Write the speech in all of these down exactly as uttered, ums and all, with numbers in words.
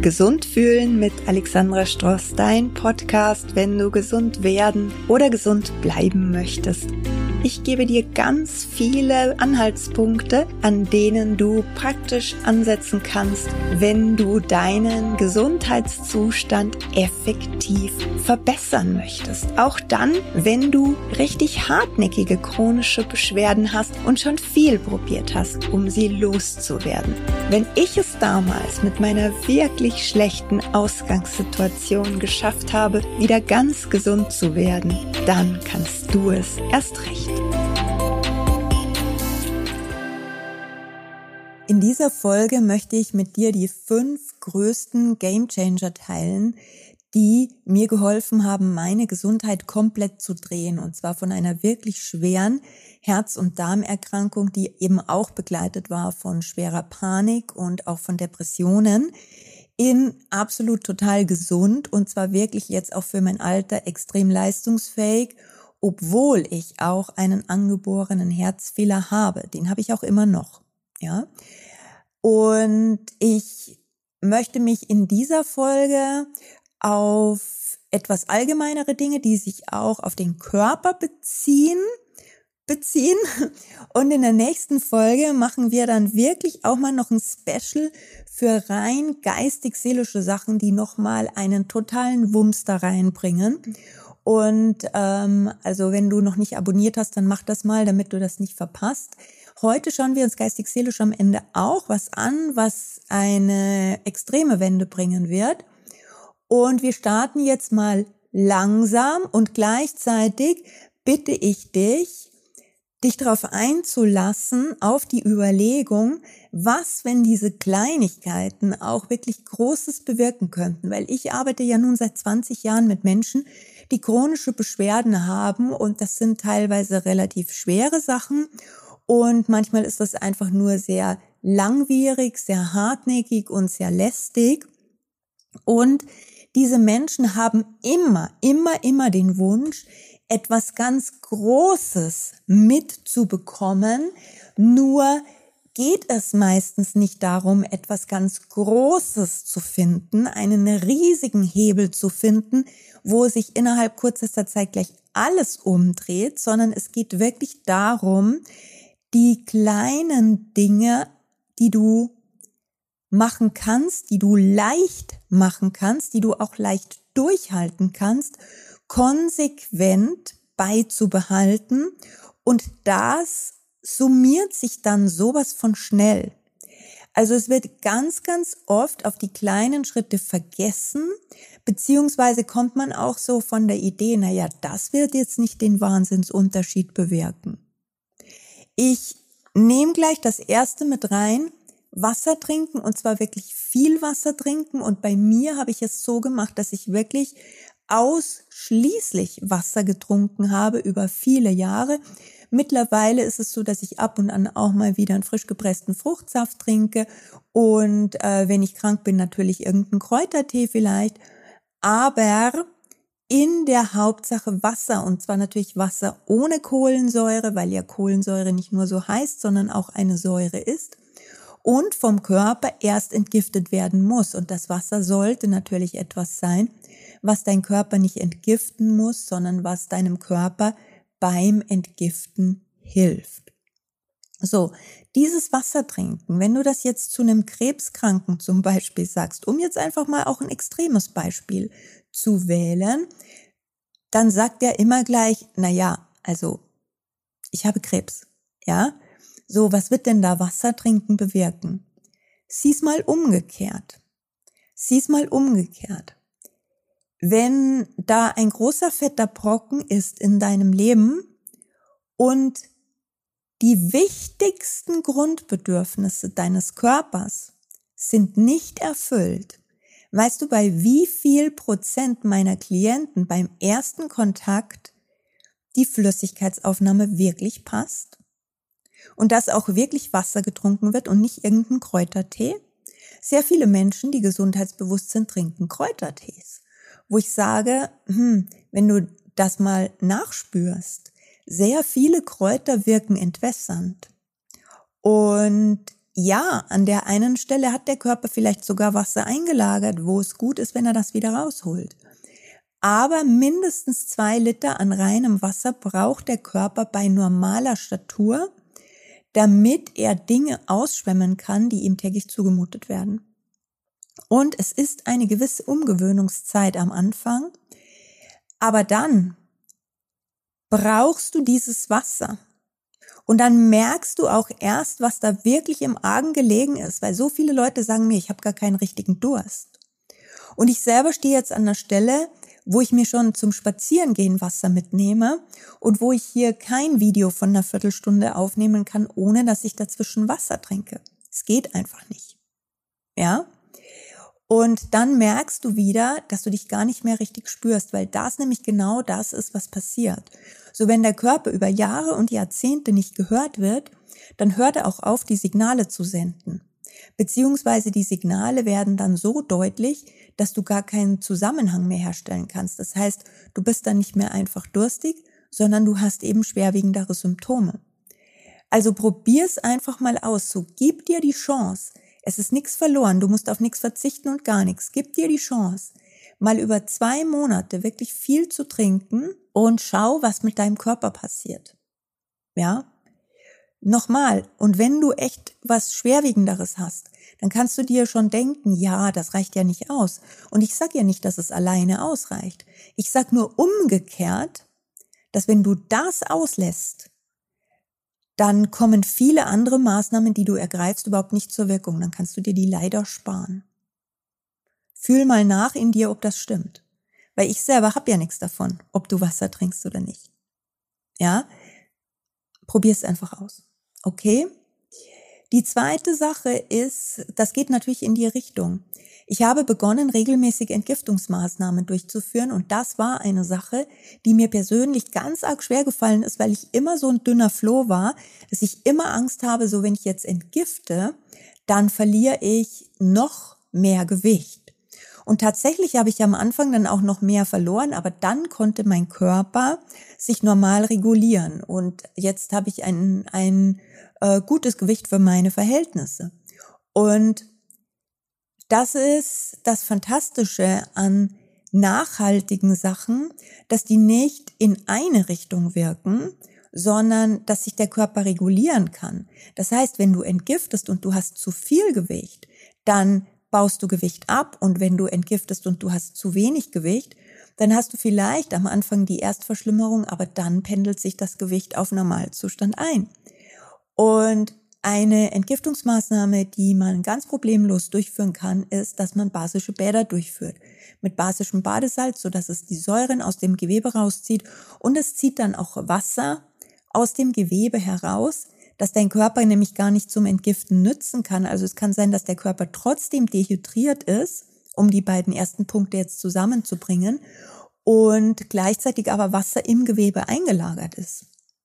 Gesund fühlen mit Alexandra Stross, dein Podcast, wenn du gesund werden oder gesund bleiben möchtest. Ich gebe dir ganz viele Anhaltspunkte, an denen du praktisch ansetzen kannst, wenn du deinen Gesundheitszustand effektiv verbessern möchtest. Auch dann, wenn du richtig hartnäckige chronische Beschwerden hast und schon viel probiert hast, um sie loszuwerden. Wenn ich es damals mit meiner wirklich schlechten Ausgangssituation geschafft habe, wieder ganz gesund zu werden, dann kannst du es erst recht. In dieser Folge möchte ich mit dir die fünf größten Gamechanger teilen, die mir geholfen haben, meine Gesundheit komplett zu drehen. Und zwar von einer wirklich schweren Herz- und Darmerkrankung, die eben auch begleitet war von schwerer Panik und auch von Depressionen, in absolut total gesund und zwar wirklich jetzt auch für mein Alter extrem leistungsfähig, obwohl ich auch einen angeborenen Herzfehler habe. Den habe ich auch immer noch. Ja, und ich möchte mich in dieser Folge auf etwas allgemeinere Dinge, die sich auch auf den Körper beziehen, beziehen. Und in der nächsten Folge machen wir dann wirklich auch mal noch ein Special für rein geistig-seelische Sachen, die nochmal einen totalen Wumms da reinbringen. Und ähm, also wenn du noch nicht abonniert hast, dann mach das mal, damit du das nicht verpasst. Heute schauen wir uns geistig-seelisch am Ende auch was an, was eine extreme Wende bringen wird. Und wir starten jetzt mal langsam und gleichzeitig bitte ich dich, dich darauf einzulassen, auf die Überlegung, was, wenn diese Kleinigkeiten auch wirklich Großes bewirken könnten. Weil ich arbeite ja nun seit zwanzig Jahren mit Menschen, die chronische Beschwerden haben und das sind teilweise relativ schwere Sachen. Und manchmal ist das einfach nur sehr langwierig, sehr hartnäckig und sehr lästig. Und diese Menschen haben immer, immer, immer den Wunsch, etwas ganz Großes mitzubekommen. Nur geht es meistens nicht darum, etwas ganz Großes zu finden, einen riesigen Hebel zu finden, wo sich innerhalb kürzester Zeit gleich alles umdreht, sondern es geht wirklich darum, die kleinen Dinge, die du machen kannst, die du leicht machen kannst, die du auch leicht durchhalten kannst, konsequent beizubehalten. Und das summiert sich dann sowas von schnell. Also es wird ganz, ganz oft auf die kleinen Schritte vergessen, beziehungsweise kommt man auch so von der Idee, naja, das wird jetzt nicht den Wahnsinnsunterschied bewirken. Ich nehme gleich das erste mit rein, Wasser trinken und zwar wirklich viel Wasser trinken und bei mir habe ich es so gemacht, dass ich wirklich ausschließlich Wasser getrunken habe über viele Jahre. Mittlerweile ist es so, dass ich ab und an auch mal wieder einen frisch gepressten Fruchtsaft trinke und äh, wenn ich krank bin, natürlich irgendeinen Kräutertee vielleicht, aber in der Hauptsache Wasser und zwar natürlich Wasser ohne Kohlensäure, weil ja Kohlensäure nicht nur so heißt, sondern auch eine Säure ist und vom Körper erst entgiftet werden muss. Und das Wasser sollte natürlich etwas sein, was dein Körper nicht entgiften muss, sondern was deinem Körper beim Entgiften hilft. So, dieses Wasser trinken, wenn du das jetzt zu einem Krebskranken zum Beispiel sagst, um jetzt einfach mal auch ein extremes Beispiel zu wählen, dann sagt er immer gleich, na ja, also ich habe Krebs, ja? So, was wird denn da Wasser trinken bewirken? Sieh's mal umgekehrt. Sieh's mal umgekehrt. Wenn da ein großer fetter Brocken ist in deinem Leben und die wichtigsten Grundbedürfnisse deines Körpers sind nicht erfüllt, weißt du, bei wie viel Prozent meiner Klienten beim ersten Kontakt die Flüssigkeitsaufnahme wirklich passt? Und dass auch wirklich Wasser getrunken wird und nicht irgendein Kräutertee? Sehr viele Menschen, die gesundheitsbewusst sind, trinken Kräutertees. Wo ich sage, hm, wenn du das mal nachspürst, sehr viele Kräuter wirken entwässernd. Und ja, an der einen Stelle hat der Körper vielleicht sogar Wasser eingelagert, wo es gut ist, wenn er das wieder rausholt. Aber mindestens zwei Liter an reinem Wasser braucht der Körper bei normaler Statur, damit er Dinge ausschwemmen kann, die ihm täglich zugemutet werden. Und es ist eine gewisse Umgewöhnungszeit am Anfang, aber dann brauchst du dieses Wasser. Und dann merkst du auch erst, was da wirklich im Argen gelegen ist, weil so viele Leute sagen mir, ich habe gar keinen richtigen Durst. Und ich selber stehe jetzt an der Stelle, wo ich mir schon zum Spazierengehen Wasser mitnehme und wo ich hier kein Video von einer Viertelstunde aufnehmen kann, ohne dass ich dazwischen Wasser trinke. Es geht einfach nicht. Ja? Und dann merkst du wieder, dass du dich gar nicht mehr richtig spürst, weil das nämlich genau das ist, was passiert. So, wenn der Körper über Jahre und Jahrzehnte nicht gehört wird, dann hört er auch auf, die Signale zu senden. Beziehungsweise die Signale werden dann so deutlich, dass du gar keinen Zusammenhang mehr herstellen kannst. Das heißt, du bist dann nicht mehr einfach durstig, sondern du hast eben schwerwiegendere Symptome. Also probier's einfach mal aus. So, gib dir die Chance. Es ist nichts verloren. Du musst auf nichts verzichten und gar nichts. Gib dir die Chance, mal über zwei Monate wirklich viel zu trinken und schau, was mit deinem Körper passiert. Ja? Nochmal, und wenn du echt was Schwerwiegenderes hast, dann kannst du dir schon denken, ja, das reicht ja nicht aus. Und ich sag ja nicht, dass es alleine ausreicht. Ich sag nur umgekehrt, dass wenn du das auslässt, dann kommen viele andere Maßnahmen, die du ergreifst, überhaupt nicht zur Wirkung. Dann kannst du dir die leider sparen. Fühl mal nach in dir, ob das stimmt. Weil ich selber habe ja nichts davon, ob du Wasser trinkst oder nicht. Ja? Probier es einfach aus. Okay? Die zweite Sache ist, das geht natürlich in die Richtung. Ich habe begonnen, regelmäßig Entgiftungsmaßnahmen durchzuführen und das war eine Sache, die mir persönlich ganz arg schwer gefallen ist, weil ich immer so ein dünner Floh war, dass ich immer Angst habe, so wenn ich jetzt entgifte, dann verliere ich noch mehr Gewicht. Und tatsächlich habe ich am Anfang dann auch noch mehr verloren, aber dann konnte mein Körper sich normal regulieren und jetzt habe ich ein, ein äh, gutes Gewicht für meine Verhältnisse. Und das ist das Fantastische an nachhaltigen Sachen, dass die nicht in eine Richtung wirken, sondern dass sich der Körper regulieren kann. Das heißt, wenn du entgiftest und du hast zu viel Gewicht, dann baust du Gewicht ab und wenn du entgiftest und du hast zu wenig Gewicht, dann hast du vielleicht am Anfang die Erstverschlimmerung, aber dann pendelt sich das Gewicht auf Normalzustand ein. Und eine Entgiftungsmaßnahme, die man ganz problemlos durchführen kann, ist, dass man basische Bäder durchführt. Mit basischem Badesalz, sodass es die Säuren aus dem Gewebe rauszieht und es zieht dann auch Wasser aus dem Gewebe heraus, dass dein Körper nämlich gar nicht zum Entgiften nützen kann. Also es kann sein, dass der Körper trotzdem dehydriert ist, um die beiden ersten Punkte jetzt zusammenzubringen und gleichzeitig aber Wasser im Gewebe eingelagert ist.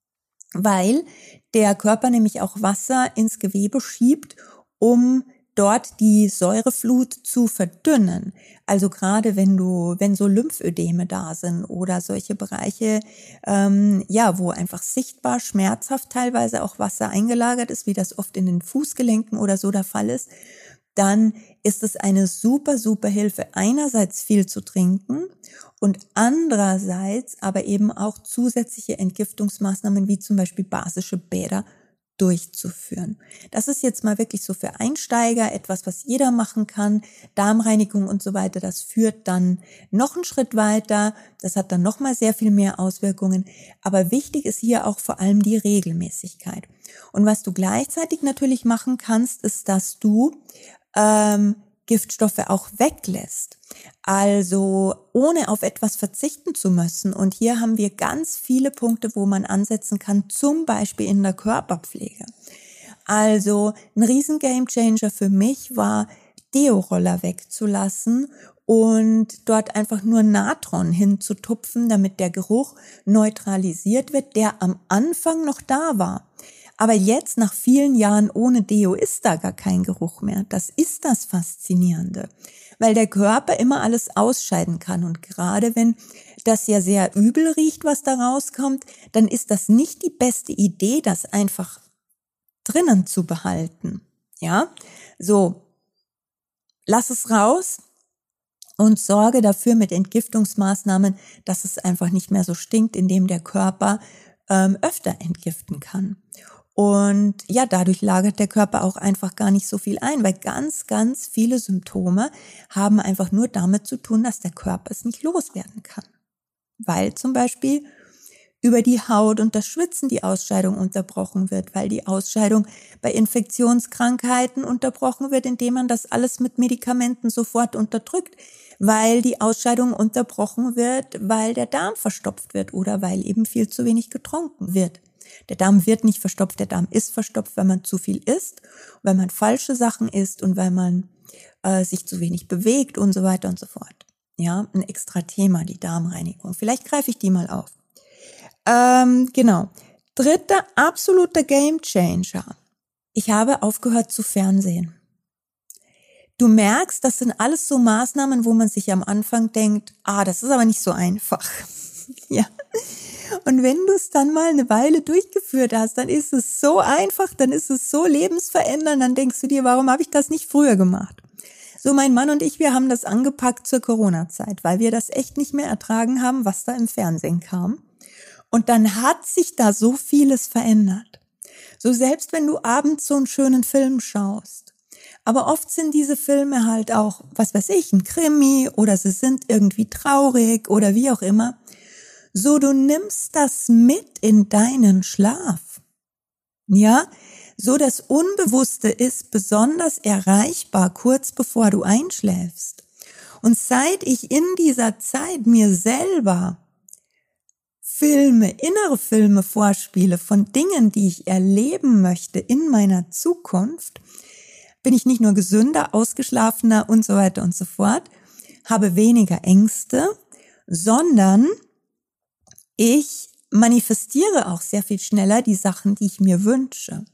Weil der Körper nämlich auch Wasser ins Gewebe schiebt, um dort die Säureflut zu verdünnen. Also gerade wenn du, wenn so Lymphödeme da sind oder solche Bereiche, ähm, ja, wo einfach sichtbar schmerzhaft teilweise auch Wasser eingelagert ist, wie das oft in den Fußgelenken oder so der Fall ist, dann ist es eine super, super Hilfe, einerseits viel zu trinken und andererseits aber eben auch zusätzliche Entgiftungsmaßnahmen wie zum Beispiel basische Bäder durchzuführen. Das ist jetzt mal wirklich so für Einsteiger etwas, was jeder machen kann. Darmreinigung und so weiter, das führt dann noch einen Schritt weiter. Das hat dann noch mal sehr viel mehr Auswirkungen. Aber wichtig ist hier auch vor allem die Regelmäßigkeit. Und was du gleichzeitig natürlich machen kannst, ist, dass du ähm, Giftstoffe auch weglässt. Also ohne auf etwas verzichten zu müssen. Und hier haben wir ganz viele Punkte, wo man ansetzen kann, zum Beispiel in der Körperpflege. Also ein riesen Gamechanger für mich war, Deo-Roller wegzulassen und dort einfach nur Natron hinzutupfen, damit der Geruch neutralisiert wird, der am Anfang noch da war. Aber jetzt, nach vielen Jahren ohne Deo, ist da gar kein Geruch mehr. Das ist das Faszinierende, weil der Körper immer alles ausscheiden kann. Und gerade wenn das ja sehr übel riecht, was da rauskommt, dann ist das nicht die beste Idee, das einfach drinnen zu behalten. Ja, so, lass es raus und sorge dafür mit Entgiftungsmaßnahmen, dass es einfach nicht mehr so stinkt, indem der Körper ähm, öfter entgiften kann. Und ja, dadurch lagert der Körper auch einfach gar nicht so viel ein, weil ganz, ganz viele Symptome haben einfach nur damit zu tun, dass der Körper es nicht loswerden kann. Weil zum Beispiel über die Haut und das Schwitzen die Ausscheidung unterbrochen wird, weil die Ausscheidung bei Infektionskrankheiten unterbrochen wird, indem man das alles mit Medikamenten sofort unterdrückt, weil die Ausscheidung unterbrochen wird, weil der Darm verstopft wird oder weil eben viel zu wenig getrunken wird. Der Darm wird nicht verstopft, der Darm ist verstopft, weil man zu viel isst, weil man falsche Sachen isst und weil man äh, sich zu wenig bewegt und so weiter und so fort. Ja, ein extra Thema, die Darmreinigung. Vielleicht greife ich die mal auf. Ähm, genau. Dritter absoluter Gamechanger. Ich habe aufgehört zu fernsehen. Du merkst, das sind alles so Maßnahmen, wo man sich am Anfang denkt, ah, das ist aber nicht so einfach. Ja. Und wenn du es dann mal eine Weile durchgeführt hast, dann ist es so einfach, dann ist es so lebensverändernd, dann denkst du dir, warum habe ich das nicht früher gemacht? So, mein Mann und ich, wir haben das angepackt zur Corona-Zeit, weil wir das echt nicht mehr ertragen haben, was da im Fernsehen kam. Und dann hat sich da so vieles verändert. So, selbst wenn du abends so einen schönen Film schaust. Aber oft sind diese Filme halt auch, was weiß ich, ein Krimi oder sie sind irgendwie traurig oder wie auch immer. So, du nimmst das mit in deinen Schlaf. Ja, so das Unbewusste ist besonders erreichbar kurz bevor du einschläfst. Und seit ich in dieser Zeit mir selber Filme, innere Filme vorspiele von Dingen, die ich erleben möchte in meiner Zukunft, bin ich nicht nur gesünder, ausgeschlafener und so weiter und so fort, habe weniger Ängste, sondern ich manifestiere auch sehr viel schneller die Sachen, die ich mir wünsche.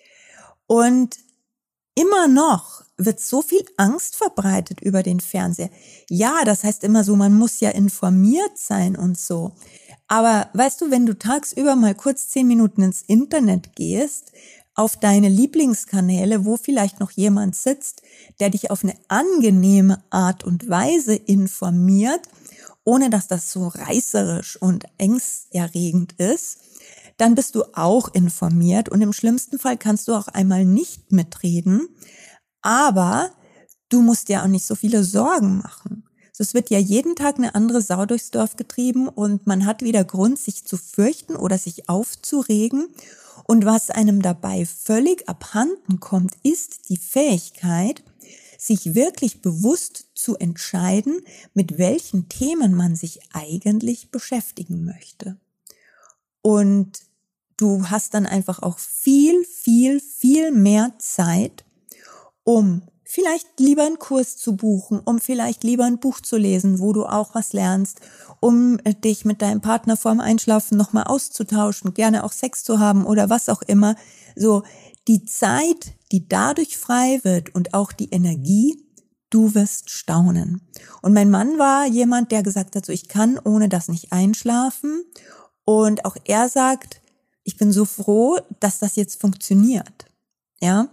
Und immer noch wird so viel Angst verbreitet über den Fernseher. Ja, das heißt immer so, man muss ja informiert sein und so. Aber weißt du, wenn du tagsüber mal kurz zehn Minuten ins Internet gehst, auf deine Lieblingskanäle, wo vielleicht noch jemand sitzt, der dich auf eine angenehme Art und Weise informiert, ohne dass das so reißerisch und ängsterregend ist, dann bist du auch informiert und im schlimmsten Fall kannst du auch einmal nicht mitreden, aber du musst dir auch nicht so viele Sorgen machen. Es wird ja jeden Tag eine andere Sau durchs Dorf getrieben und man hat wieder Grund, sich zu fürchten oder sich aufzuregen. Und was einem dabei völlig abhanden kommt, ist die Fähigkeit, sich wirklich bewusst zu entscheiden, mit welchen Themen man sich eigentlich beschäftigen möchte. Und du hast dann einfach auch viel, viel, viel mehr Zeit, um vielleicht lieber einen Kurs zu buchen, um vielleicht lieber ein Buch zu lesen, wo du auch was lernst, um dich mit deinem Partner vorm Einschlafen nochmal auszutauschen, gerne auch Sex zu haben oder was auch immer. So, die Zeit, die dadurch frei wird und auch die Energie, du wirst staunen. Und mein Mann war jemand, der gesagt hat, so ich kann ohne das nicht einschlafen. Und auch er sagt, ich bin so froh, dass das jetzt funktioniert. Ja,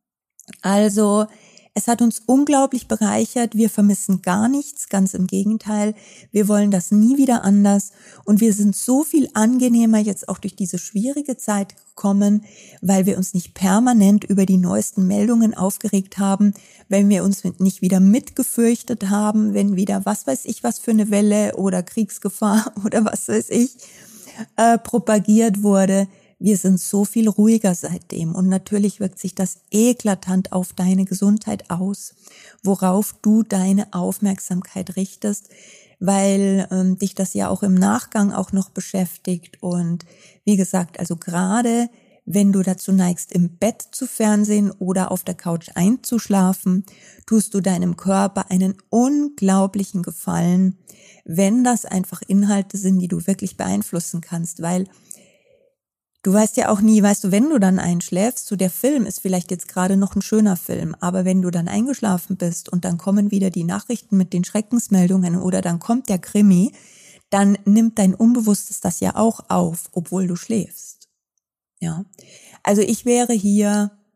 also es hat uns unglaublich bereichert. Wir vermissen gar nichts, ganz im Gegenteil. Wir wollen das nie wieder anders. Und wir sind so viel angenehmer jetzt auch durch diese schwierige Zeit gekommen, weil wir uns nicht permanent über die neuesten Meldungen aufgeregt haben, wenn wir uns nicht wieder mitgefürchtet haben, wenn wieder was weiß ich was für eine Welle oder Kriegsgefahr oder was weiß ich äh, propagiert wurde. Wir sind so viel ruhiger seitdem und natürlich wirkt sich das eklatant auf deine Gesundheit aus, worauf du deine Aufmerksamkeit richtest, weil ähm, dich das ja auch im Nachgang auch noch beschäftigt und wie gesagt, also gerade wenn du dazu neigst, im Bett zu fernsehen oder auf der Couch einzuschlafen, tust du deinem Körper einen unglaublichen Gefallen, wenn das einfach Inhalte sind, die du wirklich beeinflussen kannst, weil du weißt ja auch nie, weißt du, wenn du dann einschläfst, so der Film ist vielleicht jetzt gerade noch ein schöner Film, aber wenn du dann eingeschlafen bist und dann kommen wieder die Nachrichten mit den Schreckensmeldungen oder dann kommt der Krimi, dann nimmt dein Unbewusstes das ja auch auf, obwohl du schläfst. Ja, also ich wäre hier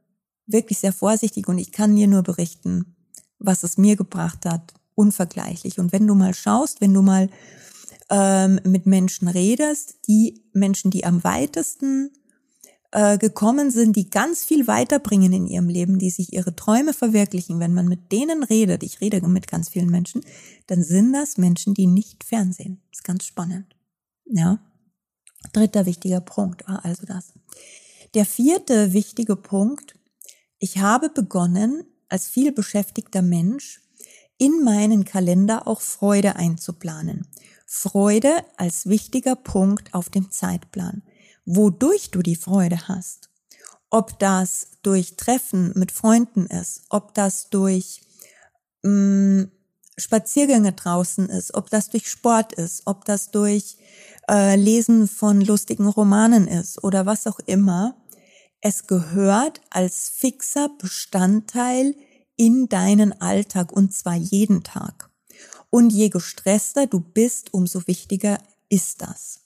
wirklich sehr vorsichtig und ich kann dir nur berichten, was es mir gebracht hat, unvergleichlich. Und wenn du mal schaust, wenn du mal ähm, mit Menschen redest, die Menschen, die am weitesten äh, gekommen sind, die ganz viel weiterbringen in ihrem Leben, die sich ihre Träume verwirklichen, wenn man mit denen redet, ich rede mit ganz vielen Menschen, dann sind das Menschen, die nicht fernsehen. Das ist ganz spannend. Ja. Dritter wichtiger Punkt war also das. Der vierte wichtige Punkt: Ich habe begonnen, als vielbeschäftigter Mensch in meinen Kalender auch Freude einzuplanen. Freude als wichtiger Punkt auf dem Zeitplan. Wodurch du die Freude hast. Ob das durch Treffen mit Freunden ist, ob das durch mh, Spaziergänge draußen ist, ob das durch Sport ist, ob das durch äh, Lesen von lustigen Romanen ist oder was auch immer. Es gehört als fixer Bestandteil in deinen Alltag und zwar jeden Tag. Und je gestresster du bist, umso wichtiger ist das.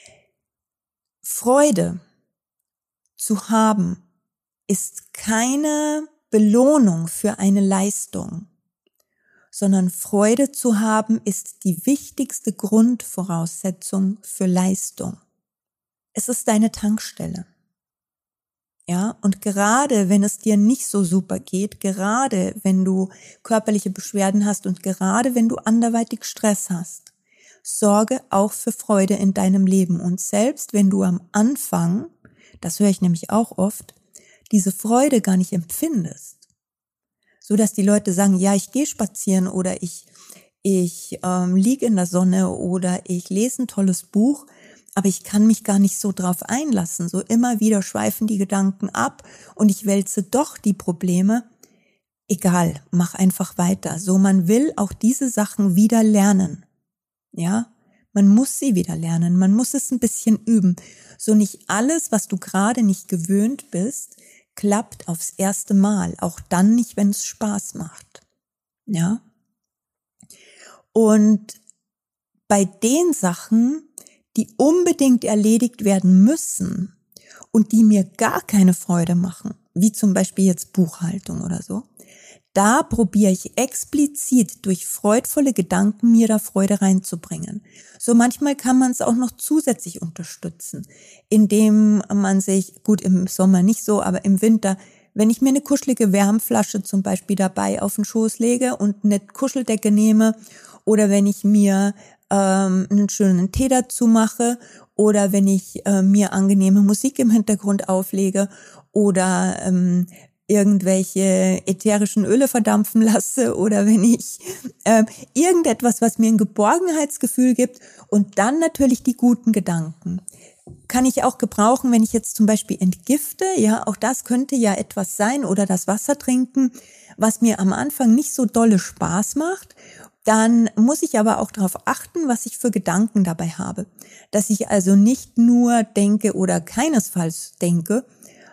Freude zu haben ist keine Belohnung für eine Leistung, sondern Freude zu haben ist die wichtigste Grundvoraussetzung für Leistung. Es ist deine Tankstelle. Ja, und gerade wenn es dir nicht so super geht, gerade wenn du körperliche Beschwerden hast und gerade wenn du anderweitig Stress hast, sorge auch für Freude in deinem Leben. Und selbst wenn du am Anfang, das höre ich nämlich auch oft, diese Freude gar nicht empfindest, so dass die Leute sagen, ja, ich gehe spazieren oder ich ich ähm, liege in der Sonne oder ich lese ein tolles Buch, aber ich kann mich gar nicht so drauf einlassen. So immer wieder schweifen die Gedanken ab und ich wälze doch die Probleme. Egal, mach einfach weiter. So, man will auch diese Sachen wieder lernen. Ja, man muss sie wieder lernen. Man muss es ein bisschen üben. So, nicht alles, was du gerade nicht gewöhnt bist, klappt aufs erste Mal. Auch dann nicht, wenn es Spaß macht. Ja. Und bei den Sachen, die unbedingt erledigt werden müssen und die mir gar keine Freude machen, wie zum Beispiel jetzt Buchhaltung oder so, da probiere ich explizit durch freudvolle Gedanken mir da Freude reinzubringen. So manchmal kann man es auch noch zusätzlich unterstützen, indem man sich, gut im Sommer nicht so, aber im Winter, wenn ich mir eine kuschelige Wärmflasche zum Beispiel dabei auf den Schoß lege und eine Kuscheldecke nehme oder wenn ich mir ähm, einen schönen Tee dazu mache oder wenn ich äh, mir angenehme Musik im Hintergrund auflege oder ähm, irgendwelche ätherischen Öle verdampfen lasse oder wenn ich äh, irgendetwas, was mir ein Geborgenheitsgefühl gibt und dann natürlich die guten Gedanken. Kann ich auch gebrauchen, wenn ich jetzt zum Beispiel entgifte, ja, auch das könnte ja etwas sein oder das Wasser trinken, was mir am Anfang nicht so dolle Spaß macht. Dann muss ich aber auch darauf achten, was ich für Gedanken dabei habe. Dass ich also nicht nur denke oder keinesfalls denke,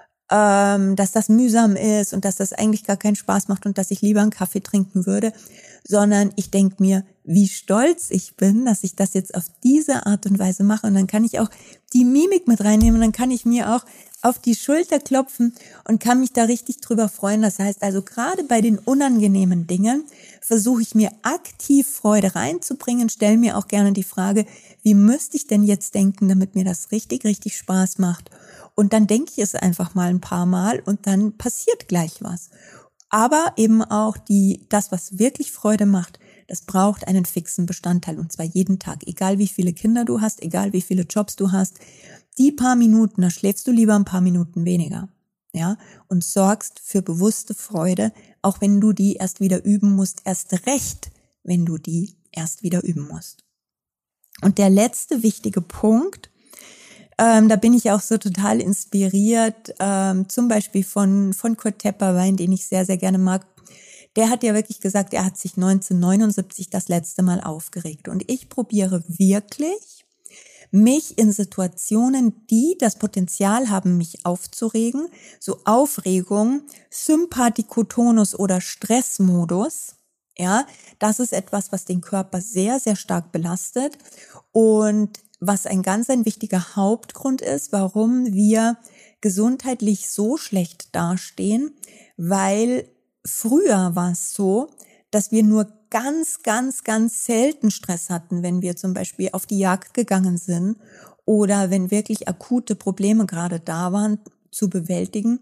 ähm, dass das mühsam ist und dass das eigentlich gar keinen Spaß macht und dass ich lieber einen Kaffee trinken würde, sondern ich denke mir, wie stolz ich bin, dass ich das jetzt auf diese Art und Weise mache. Und dann kann ich auch die Mimik mit reinnehmen und dann kann ich mir auch auf die Schulter klopfen und kann mich da richtig drüber freuen. Das heißt also, gerade bei den unangenehmen Dingen versuche ich mir aktiv Freude reinzubringen, stelle mir auch gerne die Frage, wie müsste ich denn jetzt denken, damit mir das richtig, richtig Spaß macht? Und dann denke ich es einfach mal ein paar Mal und dann passiert gleich was. Aber eben auch die, das, was wirklich Freude macht, das braucht einen fixen Bestandteil und zwar jeden Tag. Egal wie viele Kinder du hast, egal wie viele Jobs du hast, die paar Minuten, da schläfst du lieber ein paar Minuten weniger, ja, und sorgst für bewusste Freude, auch wenn du die erst wieder üben musst, erst recht, wenn du die erst wieder üben musst. Und der letzte wichtige Punkt, ähm, da bin ich auch so total inspiriert, ähm, zum Beispiel von, von Kurt Tepperwein, den ich sehr, sehr gerne mag. Der hat ja wirklich gesagt, er hat sich neunzehnhundertneunundsiebzig das letzte Mal aufgeregt. Und ich probiere wirklich, mich in Situationen, die das Potenzial haben, mich aufzuregen, so Aufregung, Sympathikotonus oder Stressmodus, ja, das ist etwas, was den Körper sehr, sehr stark belastet und was ein ganz ein wichtiger Hauptgrund ist, warum wir gesundheitlich so schlecht dastehen, weil früher war es so, dass wir nur ganz, ganz, ganz selten Stress hatten, wenn wir zum Beispiel auf die Jagd gegangen sind oder wenn wirklich akute Probleme gerade da waren zu bewältigen.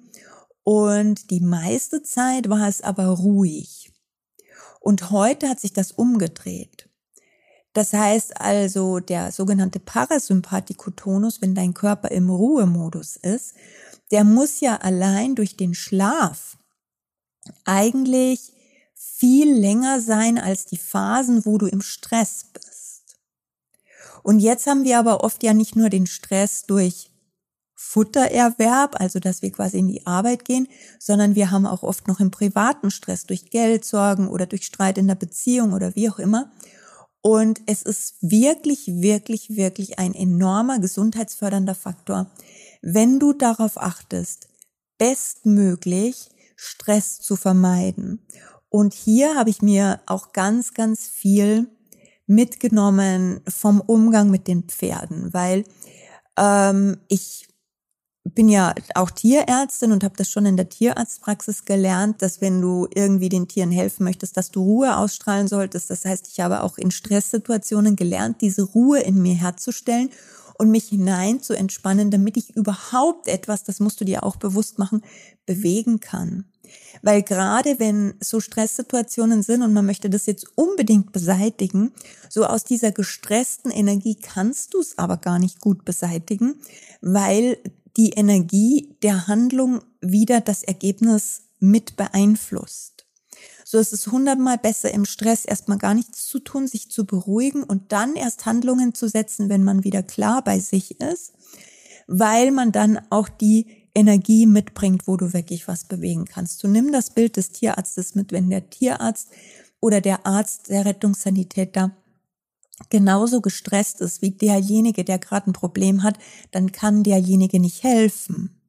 Und die meiste Zeit war es aber ruhig. Und heute hat sich das umgedreht. Das heißt also, der sogenannte Parasympathikotonus, wenn dein Körper im Ruhemodus ist, der muss ja allein durch den Schlaf eigentlich viel länger sein als die Phasen, wo du im Stress bist. Und jetzt haben wir aber oft ja nicht nur den Stress durch Futtererwerb, also dass wir quasi in die Arbeit gehen, sondern wir haben auch oft noch im privaten Stress durch Geldsorgen oder durch Streit in der Beziehung oder wie auch immer. Und es ist wirklich, wirklich, wirklich ein enormer gesundheitsfördernder Faktor, wenn du darauf achtest, bestmöglich Stress zu vermeiden. Und hier habe ich mir auch ganz, ganz viel mitgenommen vom Umgang mit den Pferden, weil ähm, ich bin ja auch Tierärztin und habe das schon in der Tierarztpraxis gelernt, dass wenn du irgendwie den Tieren helfen möchtest, dass du Ruhe ausstrahlen solltest. Das heißt, ich habe auch in Stresssituationen gelernt, diese Ruhe in mir herzustellen und mich hinein zu entspannen, damit ich überhaupt etwas, das musst du dir auch bewusst machen, bewegen kann. Weil gerade wenn so Stresssituationen sind und man möchte das jetzt unbedingt beseitigen, so aus dieser gestressten Energie kannst du es aber gar nicht gut beseitigen, weil die Energie der Handlung wieder das Ergebnis mit beeinflusst. So ist es hundertmal besser, im Stress erstmal gar nichts zu tun, sich zu beruhigen und dann erst Handlungen zu setzen, wenn man wieder klar bei sich ist, weil man dann auch die Energie mitbringt, wo du wirklich was bewegen kannst. Du nimm das Bild des Tierarztes mit, wenn der Tierarzt oder der Arzt, der Rettungssanitäter genauso gestresst ist wie derjenige, der gerade ein Problem hat, dann kann derjenige nicht helfen.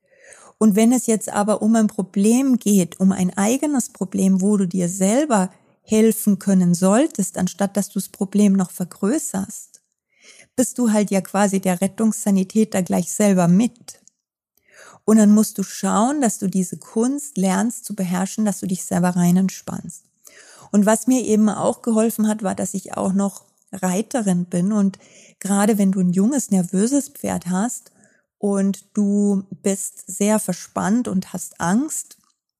Und wenn es jetzt aber um ein Problem geht, um ein eigenes Problem, wo du dir selber helfen können solltest, anstatt dass du das Problem noch vergrößerst, bist du halt ja quasi der Rettungssanitäter gleich selber mit. Und dann musst du schauen, dass du diese Kunst lernst zu beherrschen, dass du dich selber rein entspannst. Und was mir eben auch geholfen hat, war, dass ich auch noch Reiterin bin und gerade wenn du ein junges, nervöses Pferd hast und du bist sehr verspannt und hast Angst,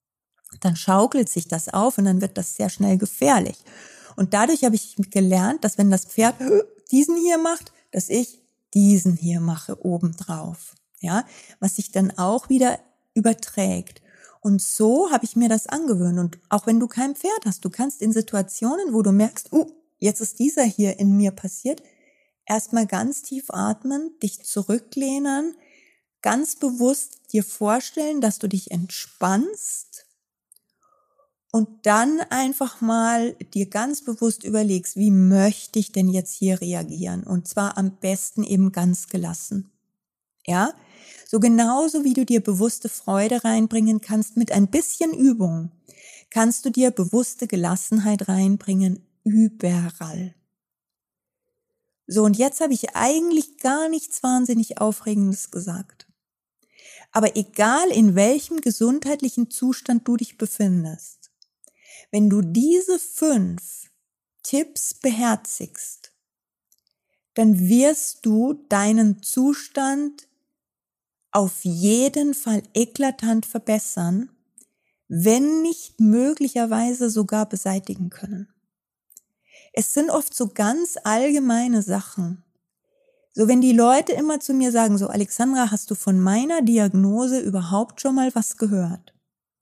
dann schaukelt sich das auf und dann wird das sehr schnell gefährlich. Und dadurch habe ich gelernt, dass wenn das Pferd diesen hier macht, dass ich diesen hier mache obendrauf. Ja, was sich dann auch wieder überträgt. Und so habe ich mir das angewöhnt. Und auch wenn du kein Pferd hast, du kannst in Situationen, wo du merkst, uh, jetzt ist dieser hier in mir passiert, erstmal ganz tief atmen, dich zurücklehnen, ganz bewusst dir vorstellen, dass du dich entspannst und dann einfach mal dir ganz bewusst überlegst, wie möchte ich denn jetzt hier reagieren? Und zwar am besten eben ganz gelassen. Ja, so genauso wie du dir bewusste Freude reinbringen kannst mit ein bisschen Übung, kannst du dir bewusste Gelassenheit reinbringen überall. So, und jetzt habe ich eigentlich gar nichts wahnsinnig Aufregendes gesagt. Aber egal in welchem gesundheitlichen Zustand du dich befindest, wenn du diese fünf Tipps beherzigst, dann wirst du deinen Zustand auf jeden Fall eklatant verbessern, wenn nicht möglicherweise sogar beseitigen können. Es sind oft so ganz allgemeine Sachen. So, wenn die Leute immer zu mir sagen, so, Alexandra, hast du von meiner Diagnose überhaupt schon mal was gehört?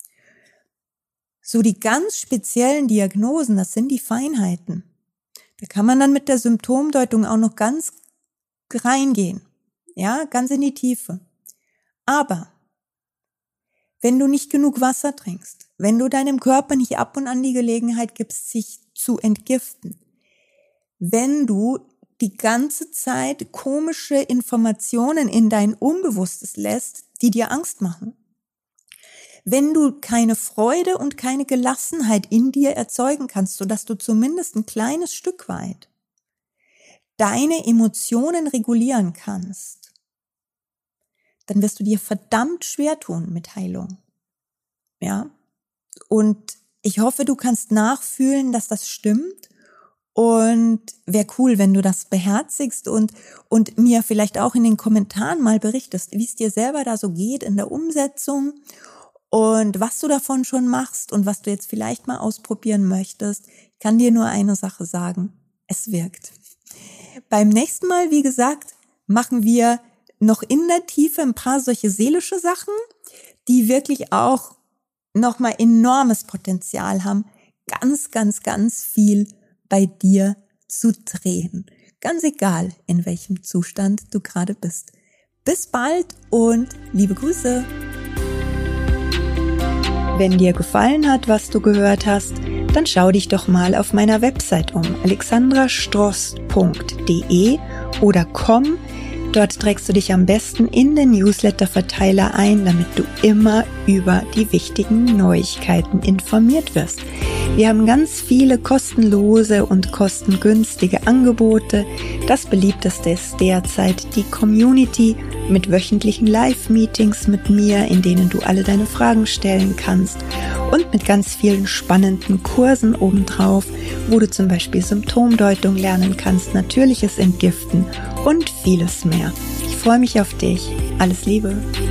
So, die ganz speziellen Diagnosen, das sind die Feinheiten. Da kann man dann mit der Symptomdeutung auch noch ganz reingehen. Ja, ganz in die Tiefe. Aber wenn du nicht genug Wasser trinkst, wenn du deinem Körper nicht ab und an die Gelegenheit gibst, sich zu entgiften, wenn du die ganze Zeit komische Informationen in dein Unbewusstes lässt, die dir Angst machen, wenn du keine Freude und keine Gelassenheit in dir erzeugen kannst, sodass du zumindest ein kleines Stück weit deine Emotionen regulieren kannst, dann wirst du dir verdammt schwer tun mit Heilung. Ja? und ich hoffe, du kannst nachfühlen, dass das stimmt. Und wäre cool, wenn du das beherzigst und, und mir vielleicht auch in den Kommentaren mal berichtest, wie es dir selber da so geht in der Umsetzung und was du davon schon machst und was du jetzt vielleicht mal ausprobieren möchtest. Ich kann dir nur eine Sache sagen, es wirkt. Beim nächsten Mal, wie gesagt, machen wir noch in der Tiefe ein paar solche seelische Sachen, die wirklich auch nochmal enormes Potenzial haben, ganz, ganz, ganz viel bei dir zu drehen. Ganz egal, in welchem Zustand du gerade bist. Bis bald und liebe Grüße. Wenn dir gefallen hat, was du gehört hast, dann schau dich doch mal auf meiner Website um, alexandra stross punkt de oder komm. Dort trägst du dich am besten in den Newsletter-Verteiler ein, damit du immer über die wichtigen Neuigkeiten informiert wirst. Wir haben ganz viele kostenlose und kostengünstige Angebote. Das beliebteste ist derzeit die Community mit wöchentlichen Live-Meetings mit mir, in denen du alle deine Fragen stellen kannst und mit ganz vielen spannenden Kursen obendrauf, wo du zum Beispiel Symptomdeutung lernen kannst, natürliches Entgiften und vieles mehr. Ich freue mich auf dich. Alles Liebe.